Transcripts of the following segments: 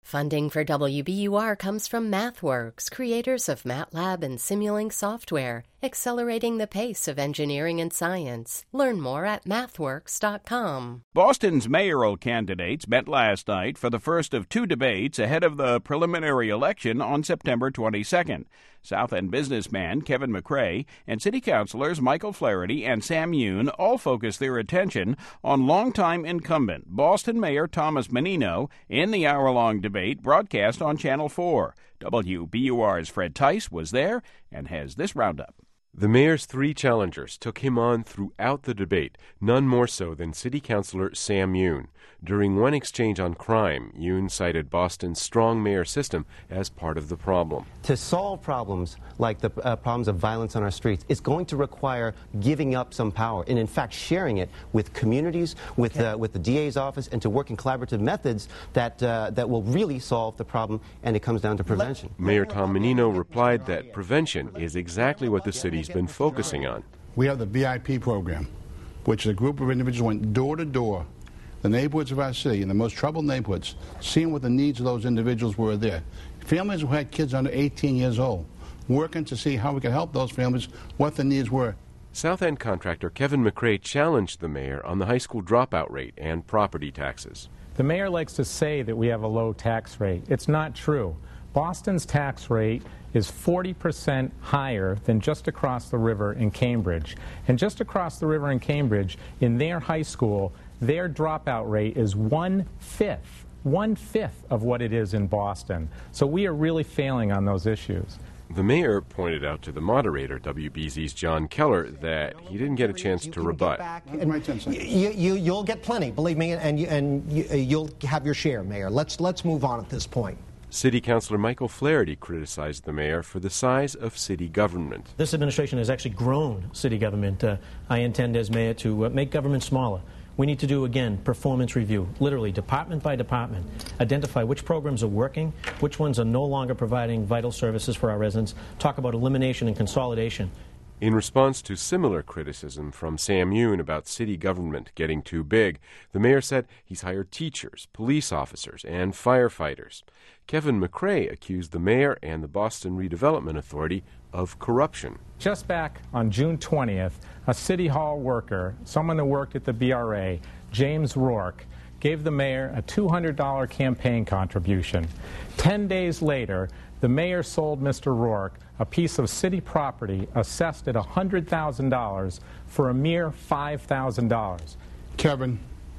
Funding for WBUR comes from MathWorks, creators of MATLAB and Simulink software, accelerating the pace of engineering and science. Learn more at mathworks.com. Boston's mayoral candidates met last night for the first of two debates ahead of the preliminary election on September 22nd. South End businessman Kevin McCrae and city councilors Michael Flaherty and Sam Yoon all focused their attention on longtime incumbent Boston Mayor Thomas Menino in the hour-long debate broadcast on Channel 4. WBUR's Fred Tice was there and has this roundup. The mayor's three challengers took him on throughout the debate, none more so than City Councilor Sam Yoon. During one exchange on crime, Yoon cited Boston's strong mayor system as part of the problem. To solve problems like the problems of violence on our streets, it's going to require giving up some power and, in fact, sharing it with communities, with the DA's office, and to work in collaborative methods that will really solve the problem, and it comes down to prevention. Mayor Tom Menino replied that prevention is exactly what the city's been focusing on. We have the VIP program, which is a group of individuals who went door to door, the neighborhoods of our city, in the most troubled neighborhoods, seeing what the needs of those individuals were there. Families who had kids under 18 years old, working to see how we could help those families, what the needs were. South End contractor Kevin McCrae challenged the mayor on the high school dropout rate and property taxes. The mayor likes to say that we have a low tax rate. It's not true. Boston's tax rate is 40% higher than just across the river in Cambridge. And just across the river in Cambridge, in their high school, their dropout rate is one-fifth of what it is in Boston. So we are really failing on those issues. The mayor pointed out to the moderator, WBZ's John Keller, that he didn't get a chance to rebut. You'll get plenty, believe me, and you'll have your share, Mayor. Let's move on at this point. City Councilor Michael Flaherty criticized the mayor for the size of city government. This administration has actually grown city government. I intend as mayor to make government smaller. We need to do, again, performance review, literally department by department, identify which programs are working, which ones are no longer providing vital services for our residents, talk about elimination and consolidation. In response to similar criticism from Sam Yoon about city government getting too big, the mayor said he's hired teachers, police officers, and firefighters. Kevin McCrae accused the mayor and the Boston Redevelopment Authority of corruption. Just back on June 20th, a City Hall worker, someone that worked at the BRA, James Rourke, gave the mayor a $200 campaign contribution. 10 days later, the mayor sold Mr. Rourke a piece of city property assessed at $100,000 for a mere $5,000. Kevin,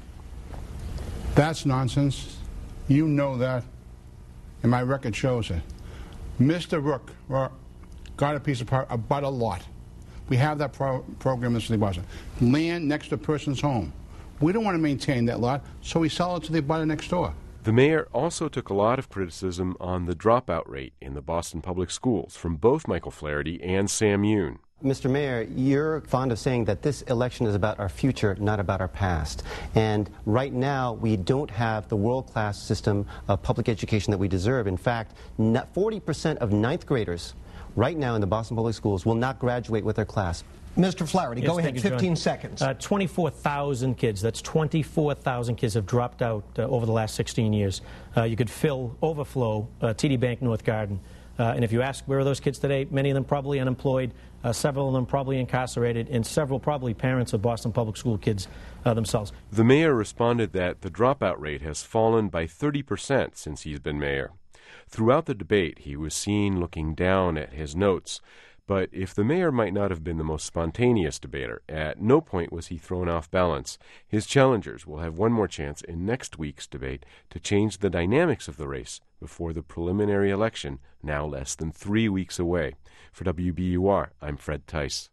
that's nonsense. You know that, and my record shows it. Mr. Rourke got a piece of property, about a lot. We have that program in the city of Boston. Land next to a person's home. We don't want to maintain that lot, so we sell it to the abutter next door. The mayor also took a lot of criticism on the dropout rate in the Boston public schools from both Michael Flaherty and Sam Yoon. Mr. Mayor, you're fond of saying that this election is about our future, not about our past. And right now, we don't have the world-class system of public education that we deserve. In fact, 40% of ninth graders right now in the Boston Public Schools will not graduate with their class. Mr. Flaherty, go ahead, 15 seconds. 24,000 kids, that's 24,000 kids have dropped out over the last 16 years. You could overflow TD Bank North Garden. And if you ask where are those kids today, many of them probably unemployed, several of them probably incarcerated, and several probably parents of Boston Public School kids themselves. The mayor responded that the dropout rate has fallen by 30% since he's been mayor. Throughout the debate, he was seen looking down at his notes. But if the mayor might not have been the most spontaneous debater, at no point was he thrown off balance. His challengers will have one more chance in next week's debate to change the dynamics of the race before the preliminary election, now less than 3 weeks away. For WBUR, I'm Fred Tice.